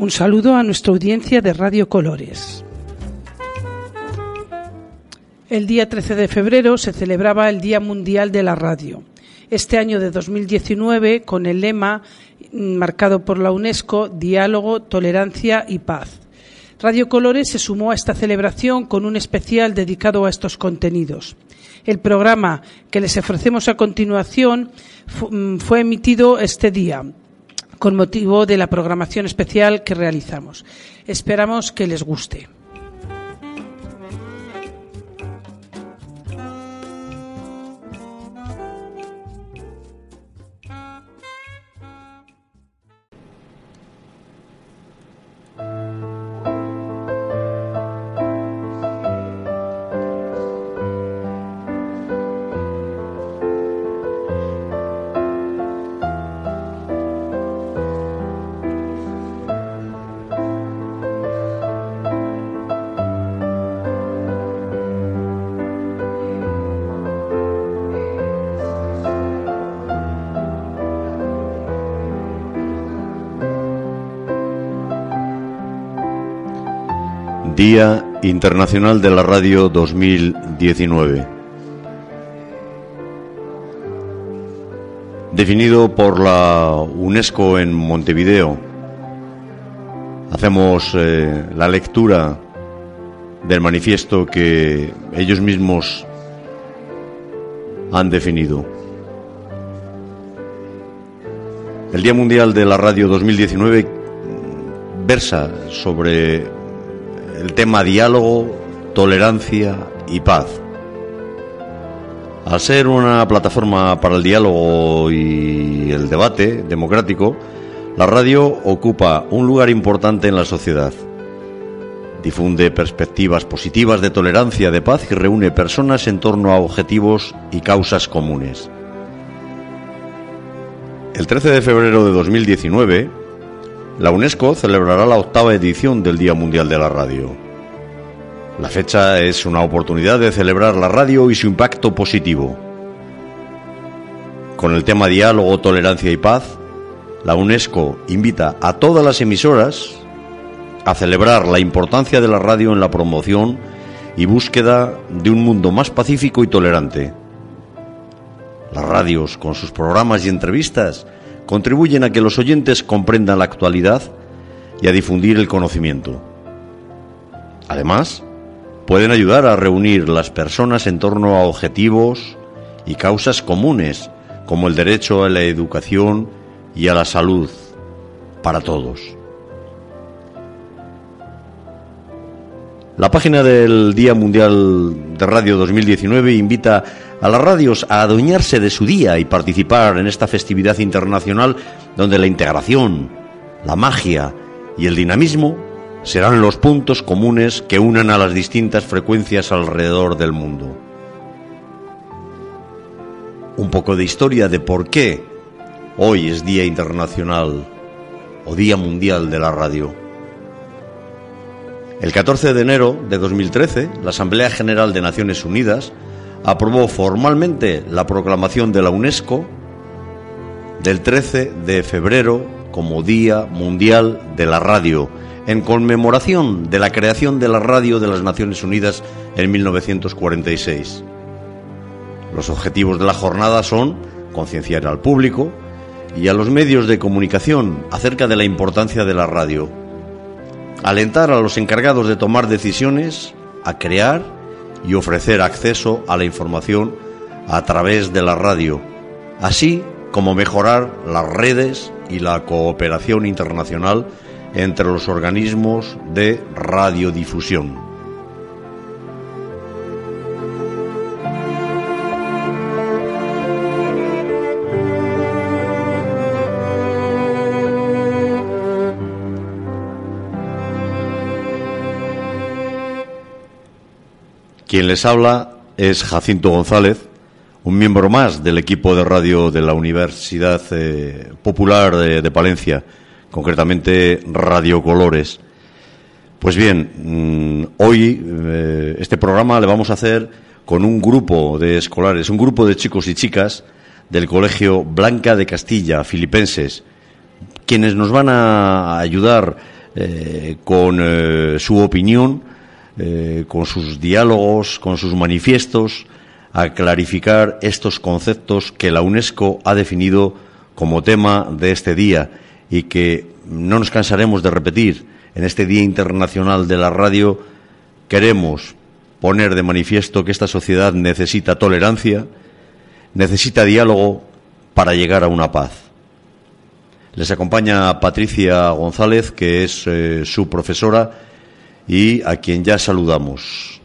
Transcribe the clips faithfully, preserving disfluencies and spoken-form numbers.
Un saludo a nuestra audiencia de Radio Colores. El día trece de febrero se celebraba el Día Mundial de la Radio. Este año de dos mil diecinueve, con el lema marcado por la UNESCO, Diálogo, Tolerancia y Paz. Radio Colores se sumó a esta celebración con un especial dedicado a estos contenidos. El programa que les ofrecemos a continuación fue emitido este día, con motivo de la programación especial que realizamos. Esperamos que les guste. Día Internacional de la Radio dos mil diecinueve. Definido por la UNESCO en Montevideo, hacemos eh, la lectura del manifiesto que ellos mismos han definido. El Día Mundial de la Radio dos mil diecinueve versa sobre el tema diálogo, tolerancia y paz. Al ser una plataforma para el diálogo y el debate democrático, la radio ocupa un lugar importante en la sociedad. Difunde perspectivas positivas de tolerancia, de paz y reúne personas en torno a objetivos y causas comunes. El trece de febrero de dos mil diecinueve, la UNESCO celebrará la octava edición del Día Mundial de la Radio. La fecha es una oportunidad de celebrar la radio y su impacto positivo. Con el tema Diálogo, Tolerancia y Paz, la UNESCO invita a todas las emisoras a celebrar la importancia de la radio en la promoción y búsqueda de un mundo más pacífico y tolerante. Las radios, con sus programas y entrevistas, contribuyen a que los oyentes comprendan la actualidad y a difundir el conocimiento. Además, pueden ayudar a reunir las personas en torno a objetivos y causas comunes, como el derecho a la educación y a la salud para todos. La página del Día Mundial de Radio dos mil diecinueve invita a las radios a adueñarse de su día y participar en esta festividad internacional donde la integración, la magia y el dinamismo serán los puntos comunes que unan a las distintas frecuencias alrededor del mundo. Un poco de historia de por qué hoy es Día Internacional o Día Mundial de la Radio. El catorce de enero de dos mil trece, la Asamblea General de Naciones Unidas aprobó formalmente la proclamación de la UNESCO del trece de febrero como Día Mundial de la Radio, en conmemoración de la creación de la radio de las Naciones Unidas en mil novecientos cuarenta y seis. Los objetivos de la jornada son concienciar al público y a los medios de comunicación acerca de la importancia de la radio, alentar a los encargados de tomar decisiones a crear y ofrecer acceso a la información a través de la radio, así como mejorar las redes y la cooperación internacional entre los organismos de radiodifusión. Quien les habla es Jacinto González, un miembro más del equipo de radio de la Universidad eh, Popular de, de Palencia, concretamente Radio Colores. Pues bien, mmm, hoy eh, este programa le vamos a hacer con un grupo de escolares, un grupo de chicos y chicas del Colegio Blanca de Castilla, filipenses, quienes nos van a ayudar eh, con eh, su opinión, eh, con sus diálogos, con sus manifiestos, a clarificar estos conceptos que la UNESCO ha definido como tema de este día y que no nos cansaremos de repetir. En este Día Internacional de la Radio queremos poner de manifiesto que esta sociedad necesita tolerancia, necesita diálogo para llegar a una paz. Les acompaña Patricia González, que es eh, su profesora y a quien ya saludamos.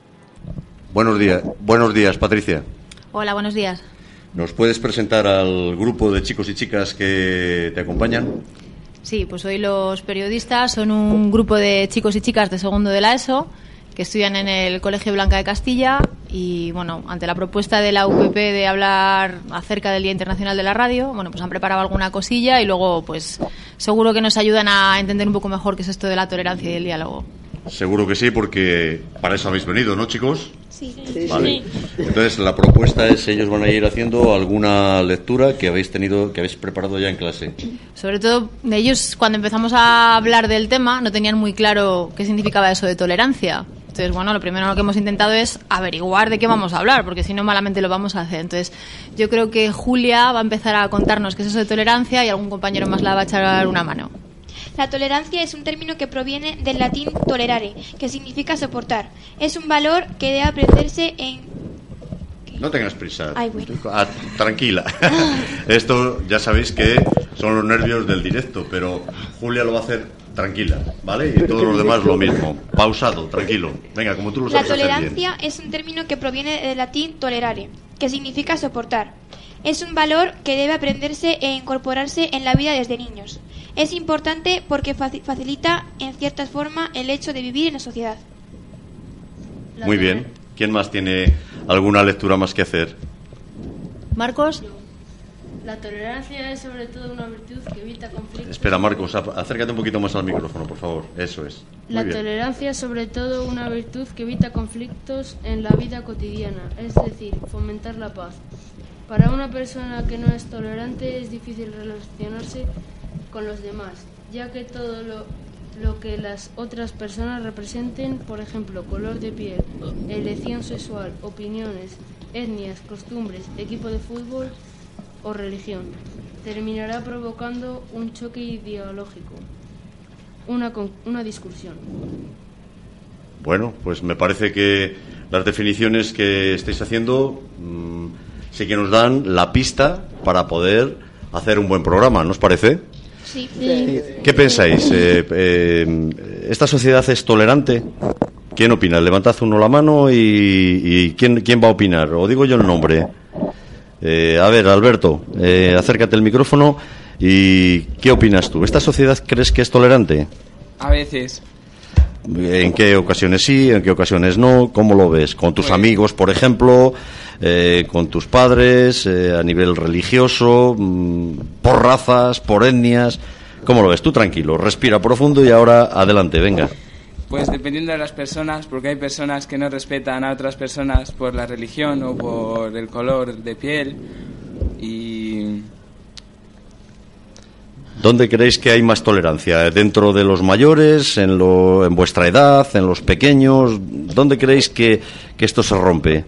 Buenos días, buenos días, Patricia. Hola, buenos días. ¿Nos puedes presentar al grupo de chicos y chicas que te acompañan? Sí, pues hoy los periodistas son un grupo de chicos y chicas de segundo de la ESO que estudian en el Colegio Blanca de Castilla y, bueno, ante la propuesta de la U P P de hablar acerca del Día Internacional de la Radio, bueno, pues han preparado alguna cosilla y luego, pues, seguro que nos ayudan a entender un poco mejor qué es esto de la tolerancia y el diálogo. Seguro que sí, porque para eso habéis venido, ¿no, chicos? Sí. Sí, Vale. sí. Entonces, la propuesta es, ellos van a ir haciendo alguna lectura que habéis tenido, que habéis preparado ya en clase. Sobre todo, ellos, cuando empezamos a hablar del tema, no tenían muy claro qué significaba eso de tolerancia. Entonces, bueno, lo primero que hemos intentado es averiguar de qué vamos a hablar, porque si no, malamente lo vamos a hacer. Entonces, yo creo que Julia va a empezar a contarnos qué es eso de tolerancia y algún compañero más la va a echar una mano. La tolerancia es un término que proviene del latín tolerare, que significa soportar. Es un valor que debe aprenderse en... No tengas prisa. Ay, bueno. Ah, tranquila. Esto ya sabéis que son los nervios del directo, pero Julia lo va a hacer tranquila, ¿vale? Y todos los demás lo mismo. Pausado, tranquilo. Venga, como tú lo sabes La hacer bien. tolerancia es un término que proviene del latín tolerare, que significa soportar. Es un valor que debe aprenderse e incorporarse en la vida desde niños. Es importante porque facilita, en cierta forma, el hecho de vivir en la sociedad. Muy bien. ¿Quién más tiene alguna lectura más que hacer? ¿Marcos? La tolerancia es sobre todo una virtud que evita conflictos. Espera, Marcos, acércate un poquito más al micrófono, por favor. Eso es. Muy La bien. tolerancia es sobre todo una virtud que evita conflictos en la vida cotidiana, es decir, fomentar la paz. Para una persona que no es tolerante es difícil relacionarse con los demás, ya que todo lo, lo que las otras personas representen, por ejemplo, color de piel, elección sexual, opiniones, etnias, costumbres, equipo de fútbol o religión, terminará provocando un choque ideológico, una, una discusión. Bueno, pues me parece que las definiciones que estáis haciendo mmm, sí que nos dan la pista para poder hacer un buen programa, ¿no os parece? Sí. Sí. ¿Qué pensáis? Eh, eh, ¿Esta sociedad es tolerante? ¿Quién opina? Levantad uno la mano y, y ¿quién, quién va a opinar? O digo yo el nombre. Eh, a ver, Alberto, eh, acércate al micrófono y ¿qué opinas tú? ¿Esta sociedad crees que es tolerante? A veces. ¿En qué ocasiones sí? ¿En qué ocasiones no? ¿Cómo lo ves? ¿Con tus Pues... amigos, por ejemplo? Eh, ¿Con tus padres? Eh, ¿A nivel religioso? Mmm, ¿Por razas? ¿Por etnias? ¿Cómo lo ves? Tú tranquilo, respira profundo y ahora adelante, venga. Pues dependiendo de las personas, porque hay personas que no respetan a otras personas por la religión o por el color de piel. Y... ¿Dónde creéis que hay más tolerancia? ¿Dentro de los mayores? ¿En, lo, en vuestra edad? ¿En los pequeños? ¿Dónde creéis que, que esto se rompe?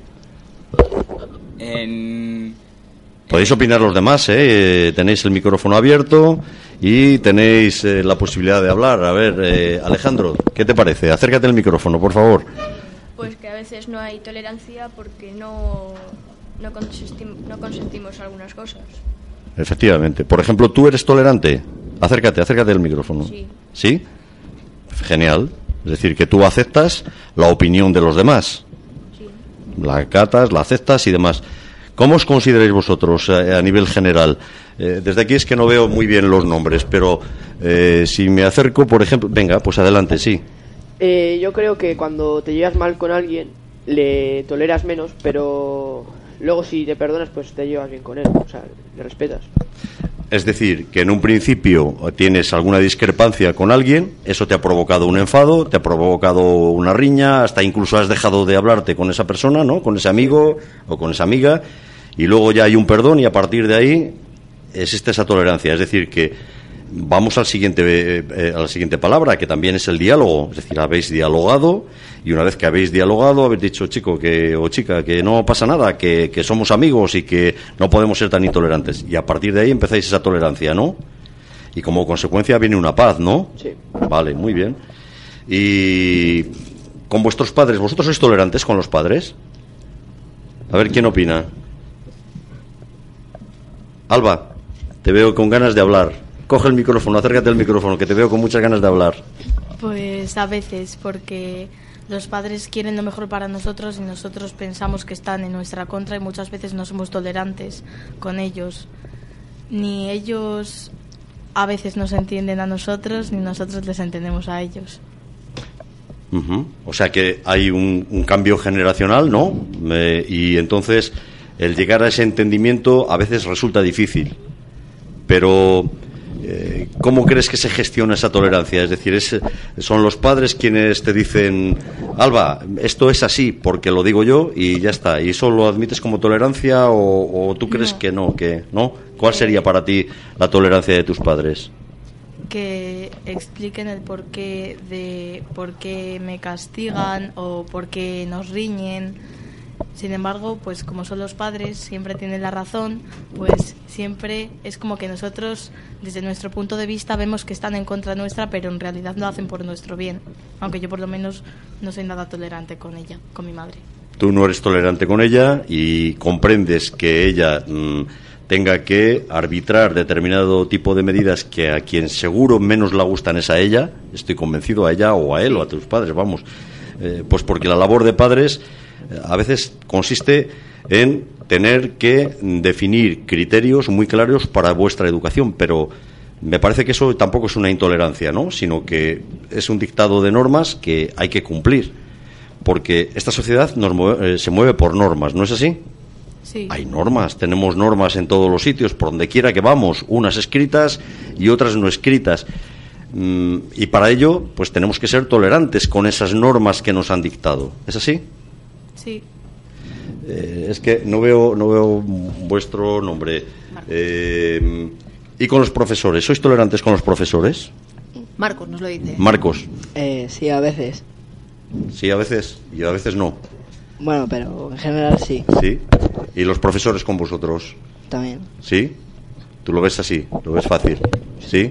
En... Podéis opinar los demás, ¿eh? Tenéis el micrófono abierto y tenéis eh, la posibilidad de hablar. A ver, eh, Alejandro, ¿qué te parece? Acércate al micrófono, por favor. Pues que a veces no hay tolerancia porque no, no, consentim- no consentimos algunas cosas. Efectivamente. Por ejemplo, ¿tú eres tolerante? Acércate, acércate al micrófono. Sí. ¿Sí? Genial. Es decir, que tú aceptas la opinión de los demás. Sí. La acatas, la aceptas y demás. ¿Cómo os consideráis vosotros eh, a nivel general? Eh, desde aquí es que no veo muy bien los nombres, pero eh, si me acerco, por ejemplo... Venga, pues adelante, sí. Eh, yo creo que cuando te llevas mal con alguien, le toleras menos, pero luego si te perdonas, pues te llevas bien con él, o sea, le respetas. Es decir, que en un principio tienes alguna discrepancia con alguien, eso te ha provocado un enfado, te ha provocado una riña, hasta incluso has dejado de hablarte con esa persona, ¿no? Con ese amigo o con esa amiga, y luego ya hay un perdón y a partir de ahí existe esa tolerancia. Es decir, que vamos al siguiente, eh, a la siguiente palabra, que también es el diálogo. Es decir, habéis dialogado, y una vez que habéis dialogado, habéis dicho, chico que, o chica, que no pasa nada, que, que somos amigos y que no podemos ser tan intolerantes. Y a partir de ahí empezáis esa tolerancia, ¿no? Y como consecuencia viene una paz, ¿no? Sí. Vale, muy bien. Y con vuestros padres, ¿vosotros sois tolerantes con los padres? A ver, ¿quién opina? Alba, te veo con ganas de hablar. Coge el micrófono, acércate al micrófono, que te veo con muchas ganas de hablar. Pues a veces, porque los padres quieren lo mejor para nosotros y nosotros pensamos que están en nuestra contra y muchas veces no somos tolerantes con ellos. Ni ellos a veces nos entienden a nosotros, ni nosotros les entendemos a ellos. Uh-huh. O sea que hay un, un cambio generacional, ¿no? Eh, y entonces el llegar a ese entendimiento a veces resulta difícil. Pero eh, ¿cómo crees que se gestiona esa tolerancia? Es decir, es, ¿son los padres quienes te dicen, Alba, esto es así porque lo digo yo y ya está? ¿Y eso lo admites como tolerancia o, o tú crees no. que no? Que, ¿no? ¿Cuál sería para ti la tolerancia de tus padres? Que expliquen el porqué de por qué me castigan o por qué nos riñen. Sin embargo, pues como son los padres, siempre tienen la razón, pues siempre es como que nosotros, desde nuestro punto de vista, vemos que están en contra nuestra, pero en realidad lo hacen por nuestro bien. Aunque yo por lo menos no soy nada tolerante con ella, con mi madre. Tú no eres tolerante con ella y comprendes que ella mmm, tenga que arbitrar determinado tipo de medidas que a quien seguro menos le gustan es a ella, estoy convencido, a ella o a él o a tus padres, vamos. Eh, pues porque la labor de padres a veces consiste en tener que definir criterios muy claros para vuestra educación, pero me parece que eso tampoco es una intolerancia, ¿no? Sino que es un dictado de normas que hay que cumplir, porque esta sociedad nos mueve, eh, se mueve por normas, ¿no es así? Sí. Hay normas, tenemos normas en todos los sitios, por donde quiera que vamos, unas escritas y otras no escritas. Mm, y para ello, pues tenemos que ser tolerantes con esas normas que nos han dictado. ¿Es así? Sí. Eh, es que no veo no veo vuestro nombre. Eh, ¿Y con los profesores? ¿Sois tolerantes con los profesores? Marcos nos lo dice. Marcos. Eh, sí, a veces. Sí, a veces. Y a veces no. Bueno, pero en general sí. Sí. ¿Y los profesores con vosotros? También. ¿Sí? ¿Tú lo ves así? ¿Lo ves fácil? ¿Sí?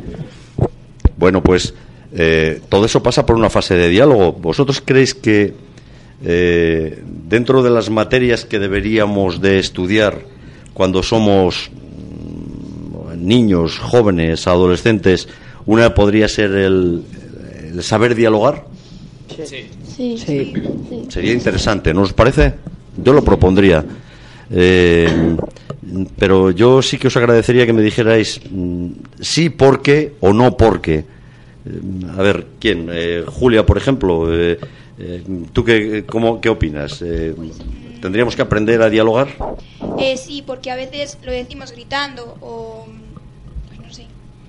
Bueno, pues eh, todo eso pasa por una fase de diálogo. ¿Vosotros creéis que eh, dentro de las materias que deberíamos de estudiar cuando somos mm, niños, jóvenes, adolescentes, una podría ser el, el saber dialogar? Sí. Sí. Sí. Sí. Sería interesante, ¿no os parece? Yo lo propondría. Eh, pero yo sí que os agradecería que me dijerais mm, sí porque o no porque. Eh, a ver, ¿quién? Eh, Julia, por ejemplo. Eh, eh, ¿Tú qué, cómo, qué opinas? Eh, ¿Tendríamos que aprender a dialogar? Eh, sí, porque a veces lo decimos gritando o... pues no sé.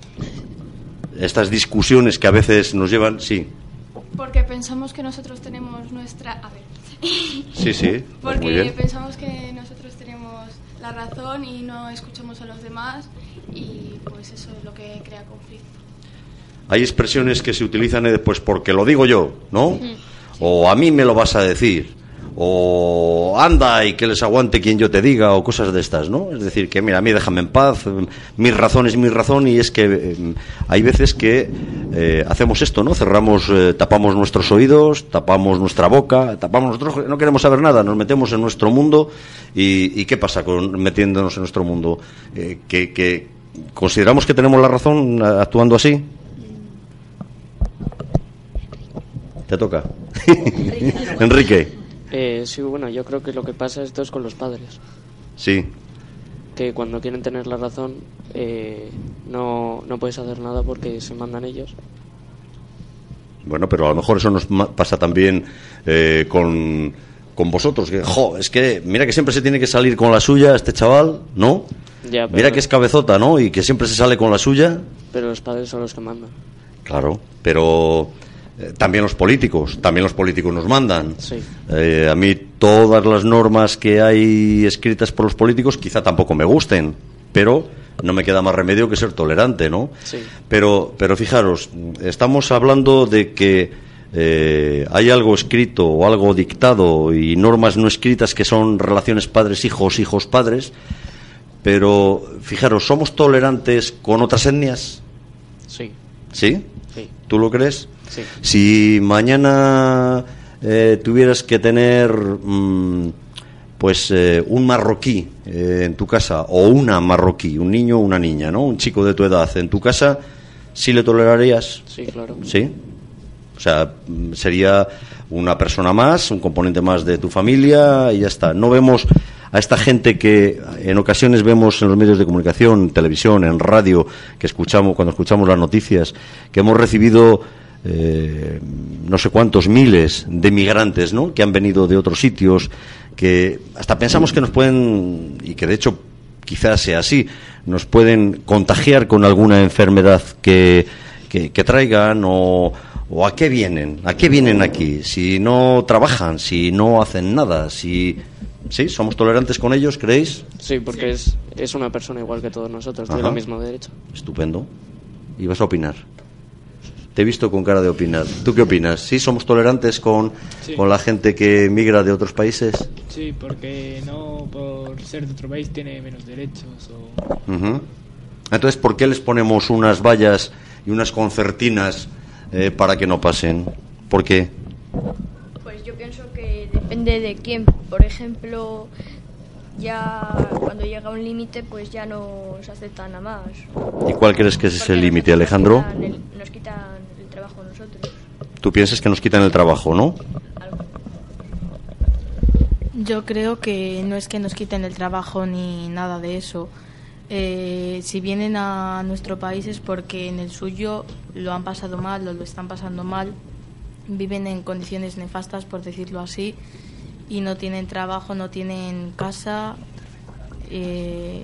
Estas discusiones que a veces nos llevan, sí. Porque pensamos que nosotros tenemos nuestra... A ver. Sí, sí. Porque muy bien. Pensamos que nosotros tenemos la razón y no escuchamos a los demás y pues eso es lo que crea conflicto. Hay expresiones que se utilizan eh, pues porque lo digo yo, ¿no? Sí. O a mí me lo vas a decir. O anda y que les aguante quien yo te diga, o cosas de estas, ¿no? Es decir, que mira, a mí déjame en paz, mi razón es mi razón, y es que eh, hay veces que eh, hacemos esto, ¿no? Cerramos, eh, tapamos nuestros oídos, tapamos nuestra boca, tapamos nosotros, no queremos saber nada, nos metemos en nuestro mundo, y, y ¿qué pasa con metiéndonos en nuestro mundo? Eh, que, que consideramos que tenemos la razón actuando así. Te toca. Enrique. Eh, sí, bueno, yo creo que lo que pasa esto es con los padres. Sí. Que cuando quieren tener la razón eh, no, no puedes hacer nada porque se mandan ellos. Bueno, pero a lo mejor eso nos pasa también eh, con, con vosotros. Que, jo, es que mira que siempre se tiene que salir con la suya este chaval, ¿no? Ya, pero, mira que es cabezota, ¿no? Y que siempre se sale con la suya. Pero los padres son los que mandan. Claro, pero... También los políticos, también los políticos nos mandan. Sí. Eh, a mí todas las normas que hay escritas por los políticos quizá tampoco me gusten, pero no me queda más remedio que ser tolerante, ¿no? Sí. Pero, pero fijaros, estamos hablando de que eh, hay algo escrito o algo dictado y normas no escritas que son relaciones padres-hijos, hijos-padres, pero fijaros, ¿somos tolerantes con otras etnias? Sí. ¿Sí? Sí. ¿Tú lo crees? Sí. Si mañana eh, tuvieras que tener mmm, pues eh, un marroquí eh, en tu casa, o una marroquí, un niño o una niña, ¿no? Un chico de tu edad en tu casa, ¿sí le tolerarías? Sí, claro. ¿Sí? O sea, sería una persona más, un componente más de tu familia y ya está. No vemos a esta gente que en ocasiones vemos en los medios de comunicación, en televisión, en radio, que escuchamos cuando escuchamos las noticias, que hemos recibido eh, no sé cuántos miles de migrantes, ¿no? Que han venido de otros sitios, que hasta pensamos que nos pueden, y que de hecho quizás sea así, nos pueden contagiar con alguna enfermedad que, que, que traigan o, o a qué vienen, a qué vienen aquí, si no trabajan, si no hacen nada, si... ¿Sí? ¿Somos tolerantes con ellos, creéis? Sí, porque sí. Es, es una persona igual que todos nosotros, tiene el mismo derecho. Estupendo. ¿Y vas a opinar? Te he visto con cara de opinar. ¿Tú qué opinas? ¿Sí somos tolerantes con, sí. con la gente que migra de otros países? Sí, porque no por ser de otro país tiene menos derechos. O... Uh-huh. Entonces, ¿por qué les ponemos unas vallas y unas concertinas eh, para que no pasen? ¿Por qué? Pues yo pienso que depende de quién. Por ejemplo, ya cuando llega un límite, pues ya no se aceptan a más. ¿Y cuál crees que es ese límite, Alejandro? Nos quitan, el, nos quitan el trabajo a nosotros. ¿Tú piensas que nos quitan el trabajo, no? Yo creo que no es que nos quiten el trabajo ni nada de eso. Eh, si vienen a nuestro país es porque en el suyo lo han pasado mal o lo están pasando mal. Viven en condiciones nefastas, por decirlo así, y no tienen trabajo, no tienen casa, eh,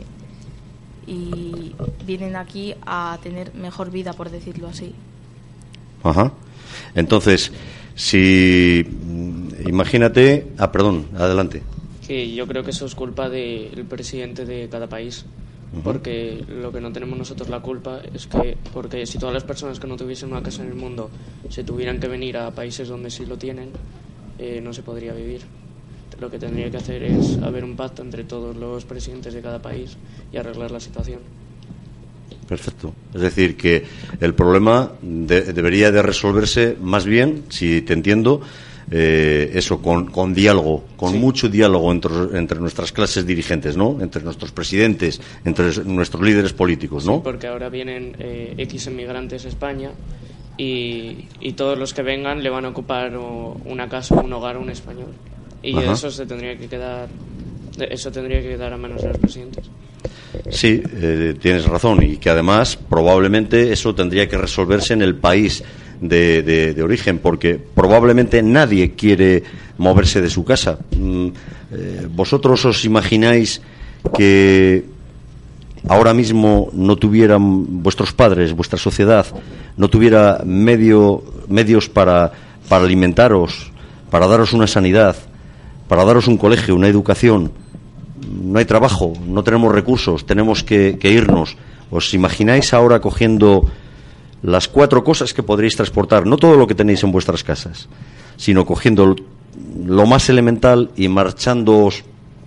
y vienen aquí a tener mejor vida, por decirlo así. Ajá. Entonces, si imagínate, ah, perdón, adelante. Que yo creo que eso es culpa del presidente de cada país. Uh-huh. Porque lo que no tenemos nosotros la culpa es que, porque si todas las personas que no tuviesen una casa en el mundo se tuvieran que venir a países donde sí lo tienen, eh, no se podría vivir. Lo que tendría que hacer es haber un pacto entre todos los presidentes de cada país y arreglar la situación. Perfecto. Es decir, que el problema de, debería de resolverse más bien, si te entiendo, eh, eso, con, con diálogo, con sí. mucho diálogo entre, entre nuestras clases dirigentes, ¿no? Entre nuestros presidentes, entre nuestros líderes políticos, ¿no? Sí, porque ahora vienen eh, X inmigrantes a España y, y todos los que vengan le van a ocupar o, una casa, un hogar, un español. Y Ajá. eso se tendría que quedar, eso tendría que quedar a manos de los presidentes. Sí, eh, tienes razón, y que además probablemente eso tendría que resolverse en el país de, de, de origen, porque probablemente nadie quiere moverse de su casa. Mm, eh, ¿Vosotros os imagináis que ahora mismo no tuvieran vuestros padres, vuestra sociedad, no tuviera medio, medios para, para alimentaros, para daros una sanidad, para daros un colegio, una educación? No hay trabajo, no tenemos recursos, tenemos que, que irnos. ¿Os imagináis ahora cogiendo las cuatro cosas que podréis transportar, no todo lo que tenéis en vuestras casas, sino cogiendo lo más elemental y marchándoos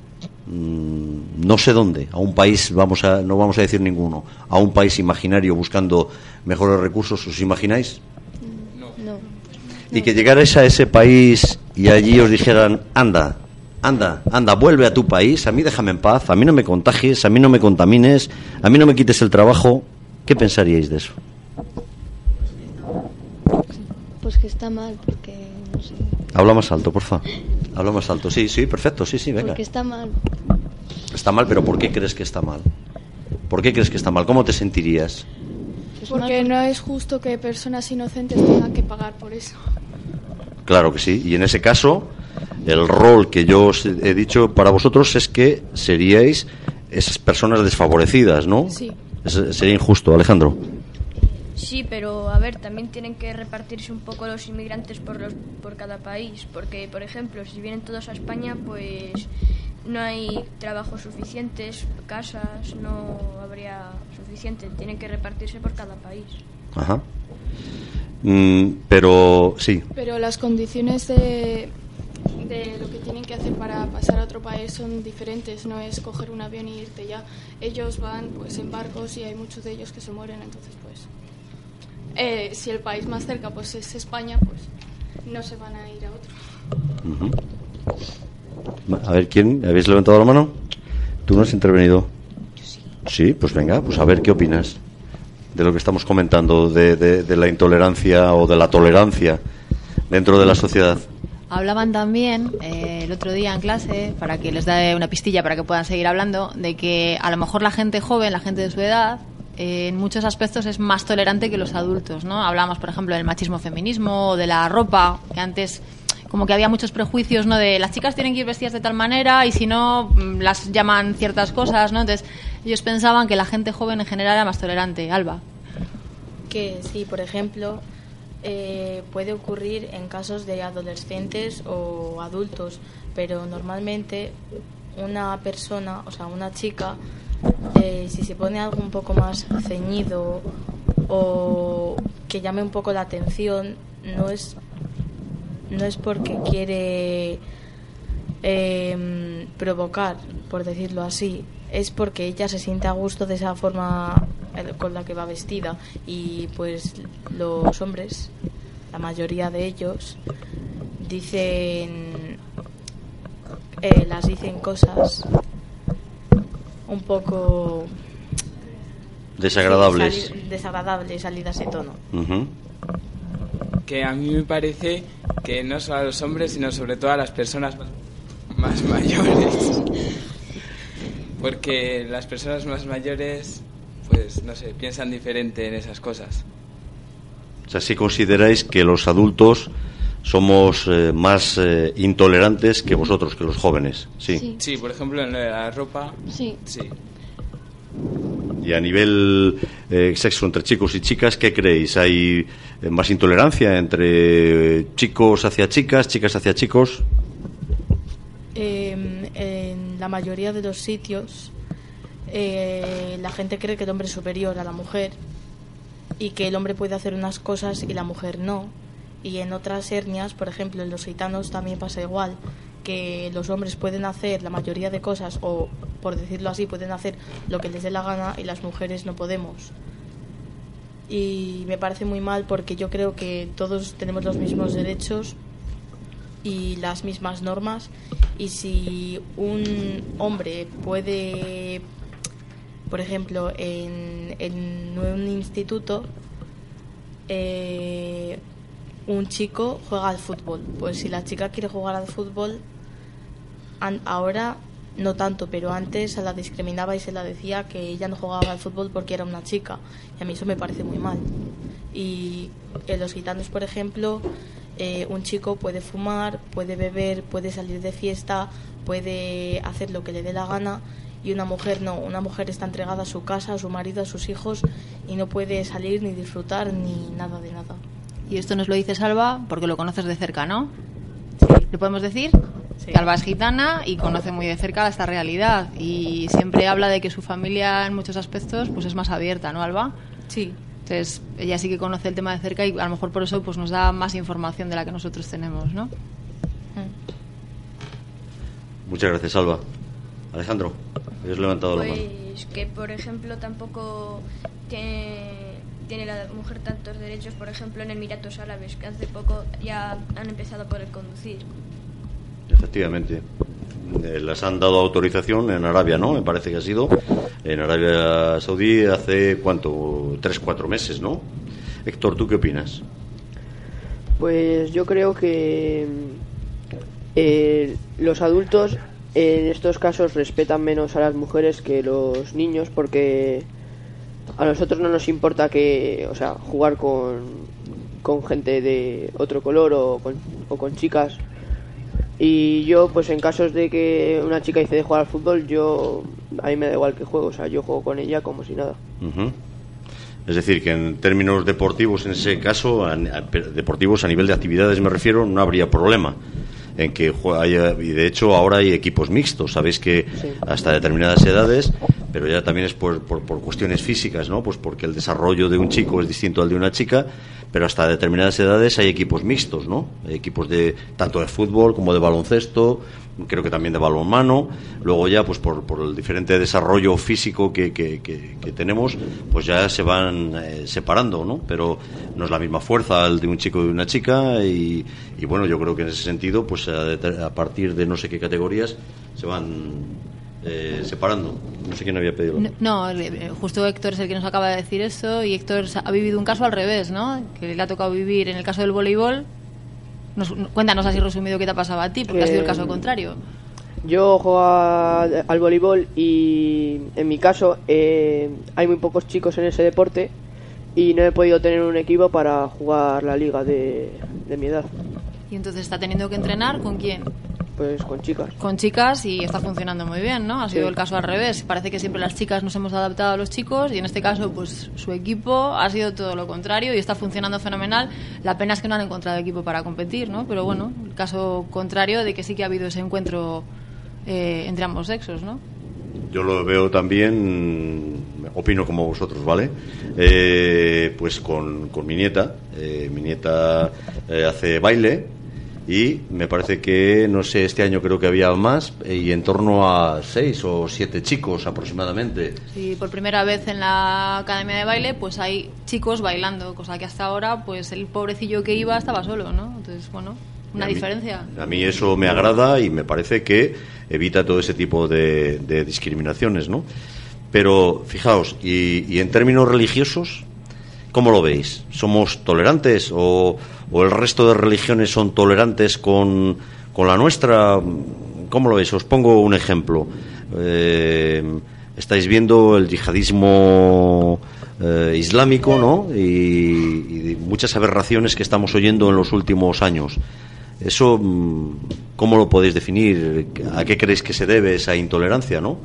mmm, no sé dónde, a un país, vamos a, no vamos a decir ninguno, a un país imaginario buscando mejores recursos? ¿Os imagináis? No. No. Y que llegarais a ese país y allí os dijeran, anda, anda, anda, vuelve a tu país, a mí déjame en paz, a mí no me contagies, a mí no me contamines, a mí no me quites el trabajo. ¿Qué pensaríais de eso? Pues que está mal, porque no sé. Habla más alto, porfa. Habla más alto. Sí, sí, perfecto, sí, sí, venga. Porque está mal. Está mal, pero ¿por qué crees que está mal? ¿Por qué crees que está mal? ¿Cómo te sentirías? Porque no es justo que personas inocentes tengan que pagar por eso. Claro que sí, y en ese caso el rol que yo os he dicho para vosotros es que seríais esas personas desfavorecidas, ¿no? Sí. Es, sería injusto, Alejandro. Sí, pero a ver, también tienen que repartirse un poco los inmigrantes por los por cada país, porque por ejemplo, si vienen todos a España, pues no hay trabajos suficientes, casas, no habría suficiente. Tienen que repartirse por cada país. Ajá. Mm, pero sí. Pero las condiciones de, de lo que tienen que hacer para pasar a otro país son diferentes. No es coger un avión y irte ya. Ellos van pues en barcos y hay muchos de ellos que se mueren. Entonces pues eh, si el país más cerca pues es España, pues no se van a ir a otro. Uh-huh. A ver, ¿quién? ¿Habéis levantado la mano? ¿Tú no has intervenido? Sí. Sí, pues venga, pues a ver qué opinas de lo que estamos comentando, de, de, de la intolerancia o de la tolerancia dentro de la sociedad. Hablaban también eh, el otro día en clase, para que les dé una pistilla para que puedan seguir hablando, de que a lo mejor la gente joven, la gente de su edad, eh, en muchos aspectos es más tolerante que los adultos, ¿no? Hablábamos, por ejemplo, del machismo, feminismo, de la ropa, que antes como que había muchos prejuicios, ¿no? De las chicas tienen que ir vestidas de tal manera y si no las llaman ciertas cosas, ¿no? Entonces ellos pensaban que la gente joven en general era más tolerante. Alba. Que sí, por ejemplo, eh, puede ocurrir en casos de adolescentes o adultos, pero normalmente una persona, o sea, una chica, eh, si se pone algo un poco más ceñido o que llame un poco la atención, no es no es porque quiere eh, provocar, por decirlo así, es porque ella se siente a gusto de esa forma con la que va vestida. Y pues los hombres, la mayoría de ellos, dicen eh, las dicen cosas un poco desagradables, sí, sali- desagradables salidas de tono. Uh-huh. Que a mí me parece que no solo a los hombres, sino sobre todo a las personas más, más mayores. Porque las personas más mayores, pues no sé, piensan diferente en esas cosas. O sea, si consideráis que los adultos somos eh, más eh, intolerantes que vosotros, que los jóvenes. Sí. Sí. Sí, por ejemplo, en lo de la ropa. Sí. Sí. Y a nivel eh, sexo entre chicos y chicas, ¿qué creéis? ¿Hay eh, más intolerancia entre chicos hacia chicas, chicas hacia chicos? Eh, en la mayoría de los sitios eh, la gente cree que el hombre es superior a la mujer y que el hombre puede hacer unas cosas y la mujer no. Y en otras etnias, por ejemplo en los gitanos también pasa igual, que los hombres pueden hacer la mayoría de cosas, o por decirlo así, pueden hacer lo que les dé la gana y las mujeres no podemos. Y me parece muy mal porque yo creo que todos tenemos los mismos derechos y las mismas normas, y si un hombre puede, por ejemplo, en, en un instituto eh, un chico juega al fútbol, pues si la chica quiere jugar al fútbol, an- ahora no tanto, pero antes se la discriminaba y se la decía que ella no jugaba al fútbol porque era una chica, y a mí eso me parece muy mal. Y en los gitanos, por ejemplo, eh, un chico puede fumar, puede beber, puede salir de fiesta, puede hacer lo que le dé la gana, y una mujer no, una mujer está entregada a su casa, a su marido, a sus hijos, y no puede salir ni disfrutar ni nada de nada. Y esto nos lo dice Alba porque lo conoces de cerca, ¿no? Sí. ¿Le podemos decir? Sí. Que Alba es gitana y conoce muy de cerca esta realidad, y siempre habla de que su familia en muchos aspectos pues es más abierta, ¿no, Alba? Sí. Entonces ella sí que conoce el tema de cerca y a lo mejor por eso pues nos da más información de la que nosotros tenemos, ¿no? Muchas gracias, Alba. Alejandro, habéis levantado la mano. Pues que, por ejemplo, tampoco tiene, tiene la mujer tantos derechos, por ejemplo, en Emiratos Árabes, que hace poco ya han empezado a poder conducir. Efectivamente. Eh, les han dado autorización en Arabia, ¿no? Me parece que ha sido en Arabia Saudí hace, ¿cuánto? Tres, cuatro meses, ¿no? Héctor, ¿tú qué opinas? Pues yo creo que eh, los adultos en estos casos respetan menos a las mujeres que los niños, porque a nosotros no nos importa que, o sea, jugar con, con gente de otro color o con, o con chicas. Y yo, pues en casos de que una chica dice de jugar al fútbol, yo a mí me da igual que juego, o sea, yo juego con ella como si nada. Uh-huh. Es decir, que en términos deportivos, en ese caso, a, a, deportivos a nivel de actividades me refiero, no habría problema en que haya, y de hecho ahora hay equipos mixtos, sabéis que sí. hasta determinadas edades, pero ya también es por, por, por cuestiones físicas, ¿no? Pues porque el desarrollo de un chico es distinto al de una chica, pero hasta determinadas edades hay equipos mixtos, ¿no? Hay equipos de tanto de fútbol como de baloncesto, creo que también de balonmano. Luego ya, pues por, por el diferente desarrollo físico que, que, que, que tenemos, pues ya se van eh, separando, ¿no? Pero no es la misma fuerza el de un chico y de una chica, y, y bueno, yo creo que en ese sentido, pues a, a partir de no sé qué categorías se van eh, separando. No sé quién había pedido. No, no, justo Héctor es el que nos acaba de decir eso, y Héctor ha vivido un caso al revés, ¿no? Que le ha tocado vivir en el caso del voleibol. Nos, cuéntanos así resumido qué te ha pasado a ti, porque eh, ha sido el caso contrario. Yo juego a, al voleibol y en mi caso eh, hay muy pocos chicos en ese deporte y no he podido tener un equipo para jugar la liga de, de mi edad. ¿Y entonces está teniendo que entrenar con quién? Pues con chicas. Con chicas, y está funcionando muy bien, ¿no? Ha sido sí. el caso al revés. Parece que siempre las chicas nos hemos adaptado a los chicos, y en este caso, pues su equipo ha sido todo lo contrario y está funcionando fenomenal. La pena es que no han encontrado equipo para competir, ¿no? Pero bueno, el caso contrario de que sí que ha habido ese encuentro eh, entre ambos sexos, ¿no? Yo lo veo también, opino como vosotros, ¿vale? Eh, pues con, con mi nieta. Eh, mi nieta eh, hace baile. Y me parece que, no sé, este año creo que había más, y en torno a seis o siete chicos aproximadamente. Sí, por primera vez en la academia de baile, pues hay chicos bailando, cosa que hasta ahora, pues el pobrecillo que iba estaba solo, ¿no? Entonces, bueno, una a mí, diferencia. A mí eso me agrada y me parece que evita todo ese tipo de, de discriminaciones, ¿no? Pero, fijaos, y, y en términos religiosos, ¿cómo lo veis? ¿Somos tolerantes o, o el resto de religiones son tolerantes con, con la nuestra? ¿Cómo lo veis? Os pongo un ejemplo. Eh, estáis viendo el yihadismo eh, islámico, ¿no? Y, y muchas aberraciones que estamos oyendo en los últimos años. Eso, ¿cómo lo podéis definir? ¿A qué creéis que se debe esa intolerancia, no?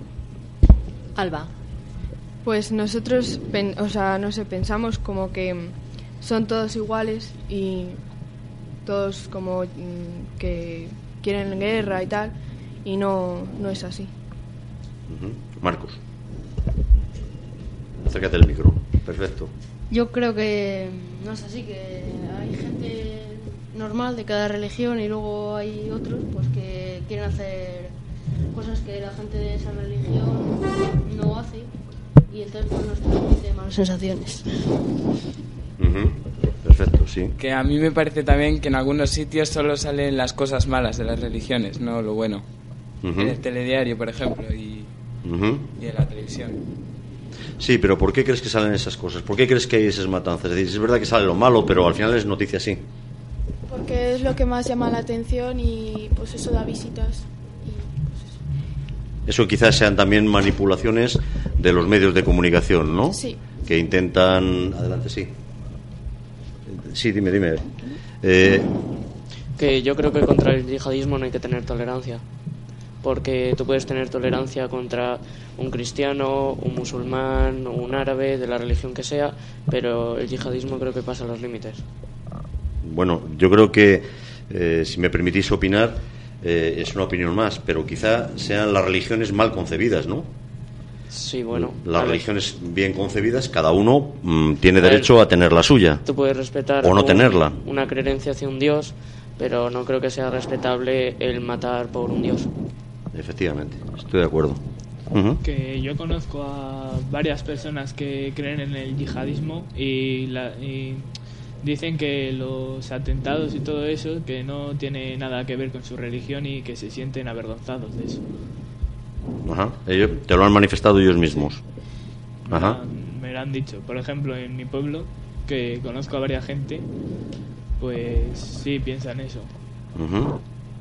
Alba. Pues nosotros, o sea, no sé, pensamos como que son todos iguales y todos como que quieren guerra y tal, y no, no es así. Uh-huh. Marcos, acércate el micro. Perfecto. Yo creo que no es así, que hay gente normal de cada religión y luego hay otros pues que quieren hacer cosas que la gente de esa religión no hace. Y entonces pues, nos transmite malas sensaciones. Uh-huh. Perfecto, sí. Que a mí me parece también que en algunos sitios solo salen las cosas malas de las religiones, no lo bueno. Uh-huh. En el telediario, por ejemplo, y, uh-huh. y en la televisión. Sí, pero ¿por qué crees que salen esas cosas? ¿Por qué crees que hay esas matanzas? Es decir, es verdad que sale lo malo, pero al final es noticia así. Porque es lo que más llama la atención y pues eso da visitas. Eso quizás sean también manipulaciones de los medios de comunicación, ¿no? Sí. Que intentan... Adelante, sí. Sí, dime, dime. Eh... Que yo creo que contra el yihadismo no hay que tener tolerancia. Porque tú puedes tener tolerancia contra un cristiano, un musulmán, un árabe, de la religión que sea, pero el yihadismo creo que pasa los límites. Bueno, yo creo que, eh, si me permitís opinar... Eh, es una opinión más, pero quizá sean las religiones mal concebidas, ¿no? Sí, bueno. Las religiones bien concebidas, cada uno mmm, tiene a derecho ver, a tener la suya. Tú puedes respetar o no un, tenerla. Una creencia hacia un dios, pero no creo que sea respetable el matar por un dios. Efectivamente, estoy de acuerdo. Uh-huh. Que yo conozco a varias personas que creen en el yihadismo y, la, y dicen que los atentados y todo eso que no tiene nada que ver con su religión y que se sienten avergonzados de eso. Ajá. Ellos te lo han manifestado ellos mismos. Ajá. Me lo han dicho. Por ejemplo, en mi pueblo, que conozco a varias gente, pues sí piensan eso. Uh-huh.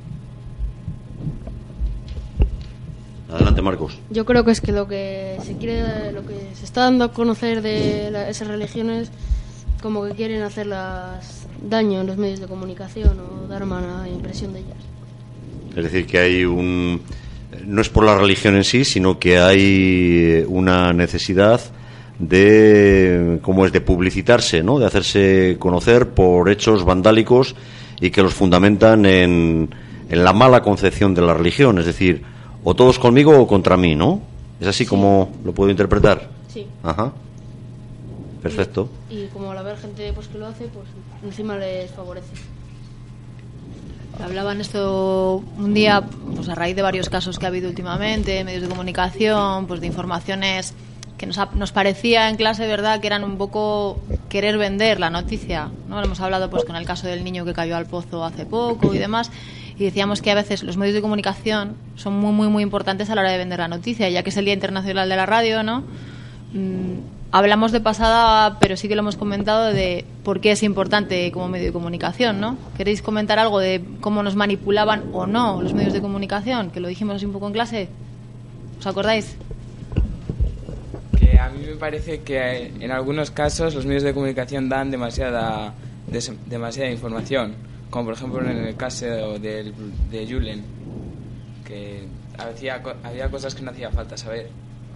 Adelante, Marcos. Yo creo que es que lo que se quiere, lo que se está dando a conocer de la, esas religiones, como que quieren hacerlas daño en los medios de comunicación o dar mala impresión de ellas. Es decir, que hay un... No es por la religión en sí, sino que hay una necesidad de... ¿Cómo es? De publicitarse, ¿no? De hacerse conocer por hechos vandálicos y que los fundamentan en, en la mala concepción de la religión, es decir, o todos conmigo o contra mí, ¿no? ¿Es así sí. como lo puedo interpretar? Sí. Ajá. Perfecto. Y, y como al haber gente pues que lo hace, pues encima les favorece. Hablaban esto un día, pues a raíz de varios casos que ha habido últimamente, medios de comunicación, pues de informaciones que nos, ha, nos parecía en clase, ¿verdad?, que eran un poco querer vender la noticia, ¿no? Hemos hablado pues con el caso del niño que cayó al pozo hace poco y demás, y decíamos que a veces los medios de comunicación son muy, muy, muy importantes a la hora de vender la noticia, ya que es el Día Internacional de la Radio, ¿no? Mm, hablamos de pasada, pero sí que lo hemos comentado de por qué es importante como medio de comunicación, ¿no? ¿Queréis comentar algo de cómo nos manipulaban o no los medios de comunicación? Que lo dijimos así un poco en clase. ¿Os acordáis? Que a mí me parece que en algunos casos los medios de comunicación dan demasiada des, demasiada información, como por ejemplo en el caso de, de Julen, que había, había cosas que no hacía falta saber.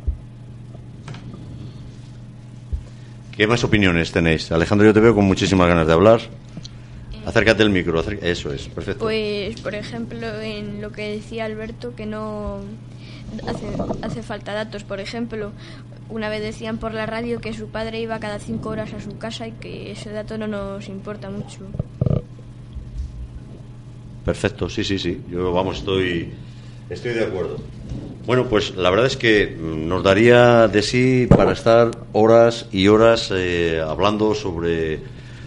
¿Qué más opiniones tenéis? Alejandro, yo te veo con muchísimas ganas de hablar. Acércate el micro, acércate. Eso es, perfecto. Pues, por ejemplo, en lo que decía Alberto, que no hace, hace falta datos. Por ejemplo, una vez decían por la radio que su padre iba cada cinco horas a su casa y que ese dato no nos importa mucho. Perfecto, sí, sí, sí. Yo, vamos, estoy, estoy de acuerdo. Bueno, pues la verdad es que nos daría de sí para estar horas y horas eh, hablando sobre,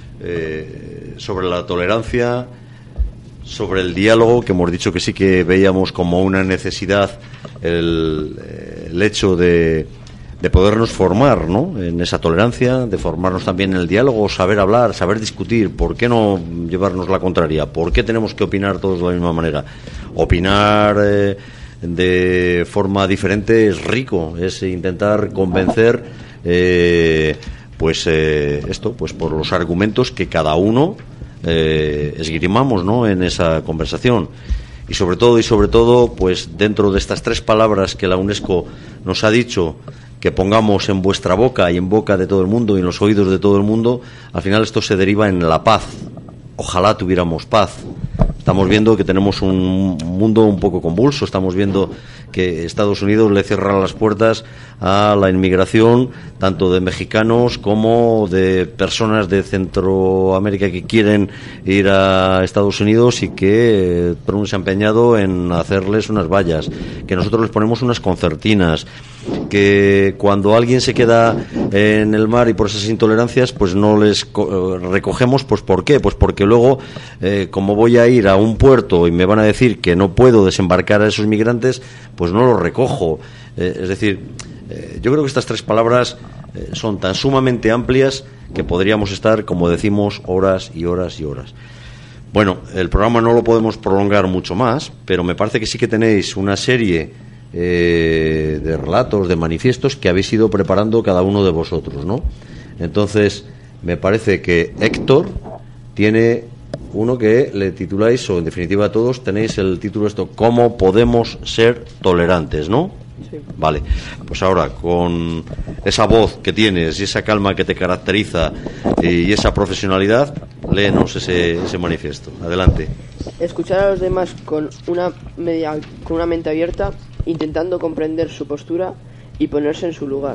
eh, sobre la tolerancia, sobre el diálogo, que hemos dicho que sí que veíamos como una necesidad el, el hecho de, de podernos formar, ¿no?, en esa tolerancia, de formarnos también en el diálogo, saber hablar, saber discutir. ¿Por qué no llevarnos la contraria? ¿Por qué tenemos que opinar todos de la misma manera? Opinar Eh, de forma diferente es rico, es intentar convencer eh, pues eh, esto, pues por los argumentos que cada uno eh, esgrimamos, ¿no?, en esa conversación. Y sobre todo, y sobre todo, pues dentro de estas tres palabras que la UNESCO nos ha dicho que pongamos en vuestra boca y en boca de todo el mundo y en los oídos de todo el mundo, al final esto se deriva en la paz. Ojalá tuviéramos paz. Estamos viendo que tenemos un mundo un poco convulso, estamos viendo que Estados Unidos le cierra las puertas a la inmigración, tanto de mexicanos como de personas de Centroamérica que quieren ir a Estados Unidos y que Trump se ha empeñado en hacerles unas vallas, que nosotros les ponemos unas concertinas, que cuando alguien se queda en el mar y por esas intolerancias pues no les recogemos. Pues ¿por qué? Pues porque luego eh, como voy a ir a un puerto y me van a decir que no puedo desembarcar a esos migrantes, pues no los recojo. Eh, es decir, eh, yo creo que estas tres palabras eh, son tan sumamente amplias que podríamos estar, como decimos, horas y horas y horas. Bueno, el programa no lo podemos prolongar mucho más, pero me parece que sí que tenéis una serie eh, de relatos, de manifiestos que habéis ido preparando cada uno de vosotros, ¿no? Entonces, me parece que Héctor tiene uno que le tituláis, o en definitiva todos tenéis el título esto, ¿cómo podemos ser tolerantes?, ¿no? Sí. Vale, pues ahora con esa voz que tienes y esa calma que te caracteriza y esa profesionalidad, léenos ese, ese manifiesto. Adelante. Escuchar a los demás con una, media, con una mente abierta, intentando comprender su postura y ponerse en su lugar.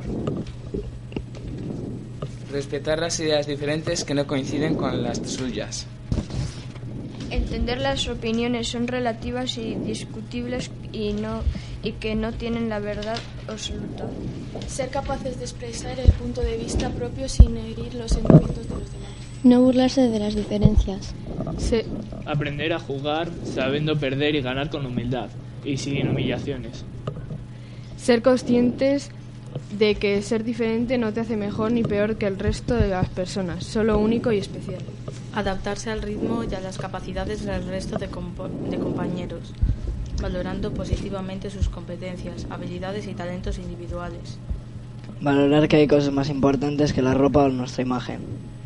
Respetar las ideas diferentes que no coinciden con las suyas. Entender las opiniones son relativas y discutibles y no y que no tienen la verdad absoluta. Ser capaces de expresar el punto de vista propio sin herir los sentimientos de los demás. No burlarse de las diferencias. Sí. Aprender a jugar sabiendo perder y ganar con humildad y sin humillaciones. Ser conscientes de que ser diferente no te hace mejor ni peor que el resto de las personas, solo único y especial. Adaptarse al ritmo y a las capacidades del resto de, compo- de compañeros, valorando positivamente sus competencias, habilidades y talentos individuales. Valorar que hay cosas más importantes que la ropa o nuestra imagen.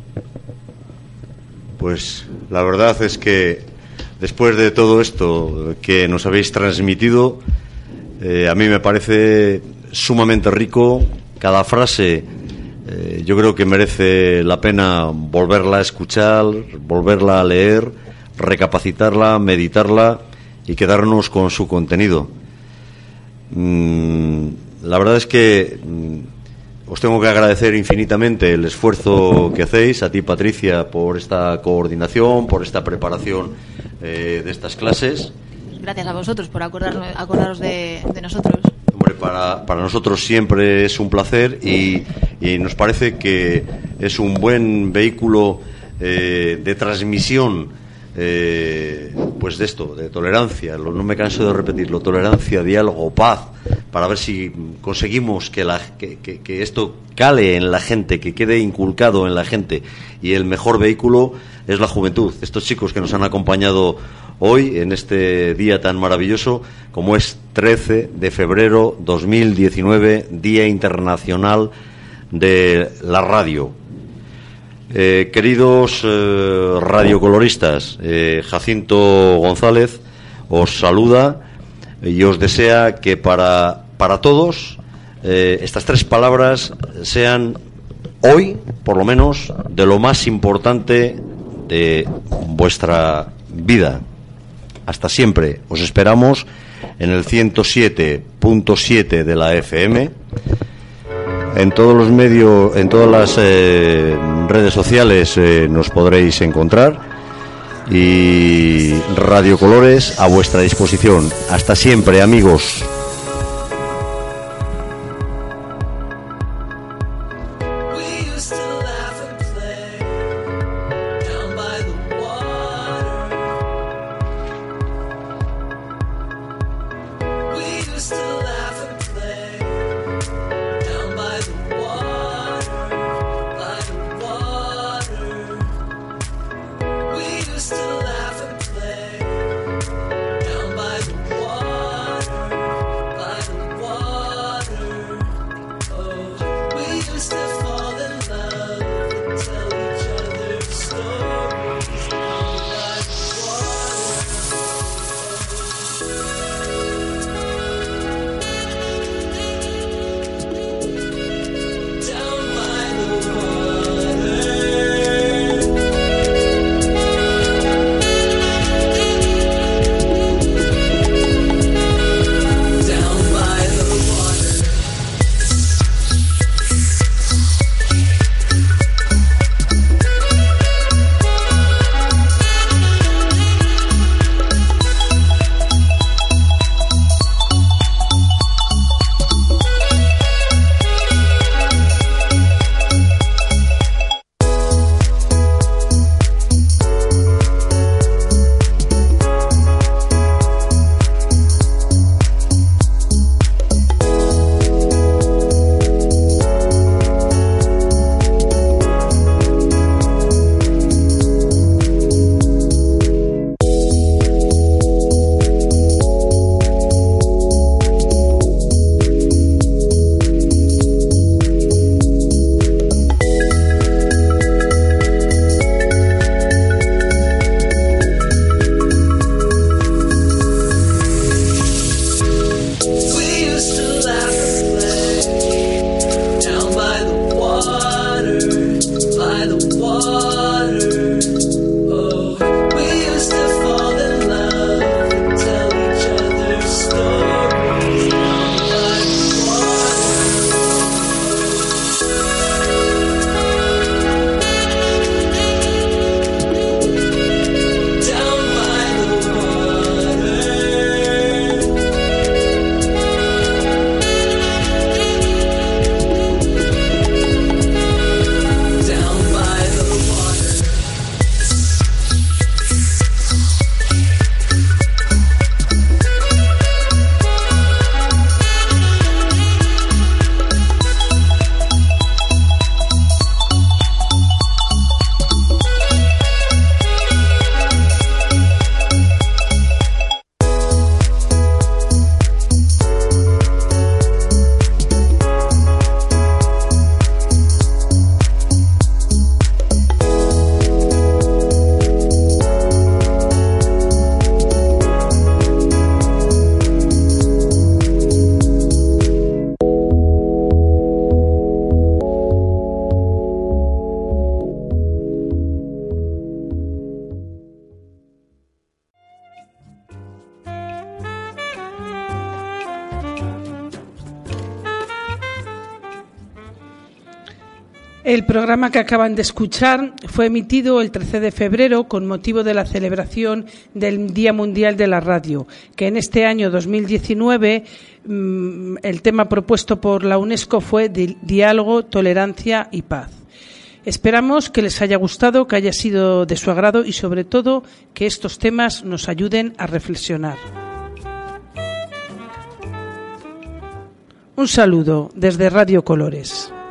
Pues la verdad es que después de todo esto que nos habéis transmitido, eh, a mí me parece sumamente rico. Cada frase eh, yo creo que merece la pena volverla a escuchar, volverla a leer, recapacitarla, meditarla y quedarnos con su contenido. Mm, la verdad es que mm, os tengo que agradecer infinitamente el esfuerzo que hacéis, a ti, Patricia, por esta coordinación, por esta preparación eh, de estas clases. Gracias a vosotros por acordarnos, acordaros de, de nosotros. Hombre, para, para nosotros siempre es un placer y, y nos parece que es un buen vehículo eh, de transmisión Eh, pues de esto, de tolerancia, lo, no me canso de repetirlo, tolerancia, diálogo, paz, para ver si conseguimos que, la, que, que, que esto cale en la gente, que quede inculcado en la gente, y el mejor vehículo es la juventud, estos chicos que nos han acompañado hoy en este día tan maravilloso como es trece de febrero dos mil diecinueve, Día Internacional de la Radio. Eh, queridos eh, radiocoloristas, eh, Jacinto González os saluda y os desea que para, para todos eh, estas tres palabras sean hoy, por lo menos, de lo más importante de vuestra vida. Hasta siempre. Os esperamos en el ciento siete punto siete de la F M. En todos los medios, en todas las eh, redes sociales eh, nos podréis encontrar, y Radio Colores a vuestra disposición. Hasta siempre, amigos. Used to fall in love. El programa que acaban de escuchar fue emitido el trece de febrero con motivo de la celebración del Día Mundial de la Radio, que en este año dos mil diecinueve mmm, el tema propuesto por la UNESCO fue di- Diálogo, Tolerancia y Paz. Esperamos que les haya gustado, que haya sido de su agrado y sobre todo que estos temas nos ayuden a reflexionar. Un saludo desde Radio Colores.